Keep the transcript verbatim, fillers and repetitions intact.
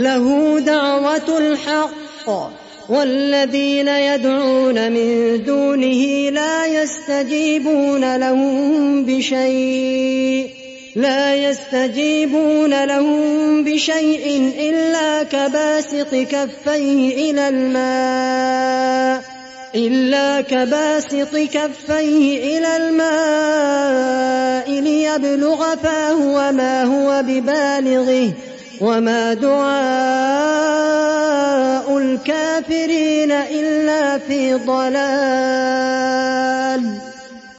له دعوة الحق والذين يدعون من دونه لا يستجيبون لهم بشيء لا يستجيبون لهم بشيء إلا كباسط كفيه إلى الماء إلا كباسط كفيه إلى الماء ليبلغ فاه وما هو ببالغه وما دعاء الكافرين إلا في ضلال.